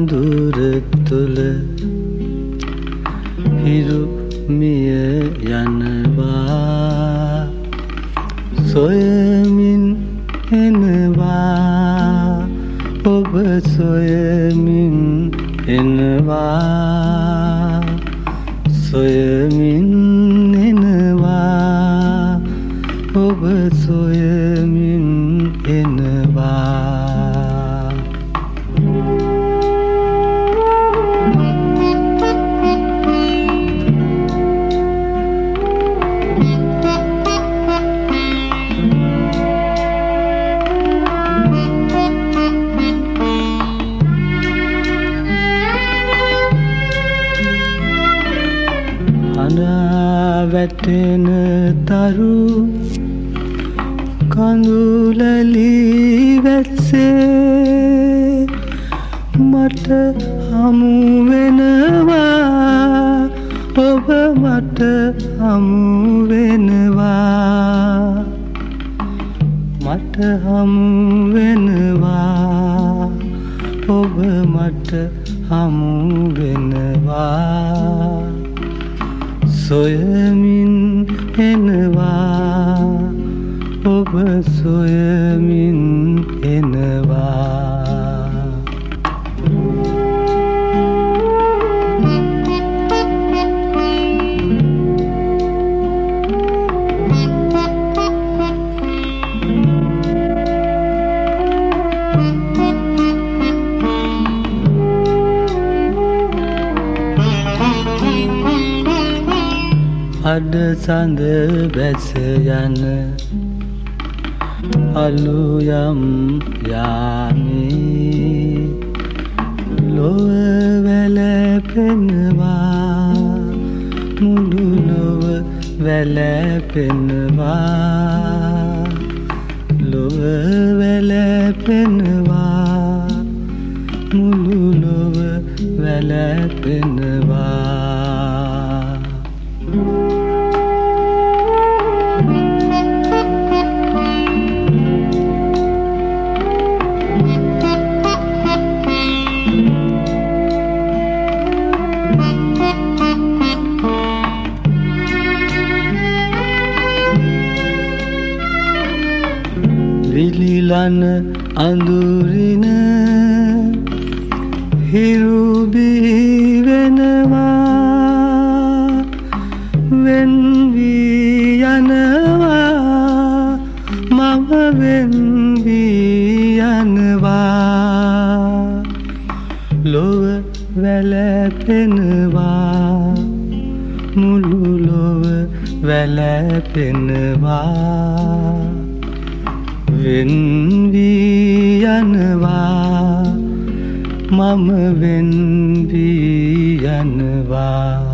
අඳුර තුල හිරු මිය යනවා සොයමින් එනවා ඔබ සොයමින් එනවා සොයමින් එනවා ඔබ සොයමින් එනවා වැටෙන තරු කඳුලලි වැස්සේ මට හමු වෙනවා ඔබ මට හමු වෙනවා මට හමු වෙනවා ඔබ මට හමු වෙනවා සොයමින් එනවා ඔබ සොයමින් එනවා අඩ සඳ බැස යන අලුයම් යාමේ ලොව වැළපෙනවා මුළු ලොව වැළපෙනවා ලොව වැළපෙනවා මුළු ලොව වැළපෙනවා විලිලන අඳුරින හිරු බිහි වෙනවා වෙන් වී යනවා මම වෙන් වී යනවා ලොව වැළපෙනවා මුළු ලොව වැළපෙනවා වෙන් වී යනවා මම වෙන් වී යනවා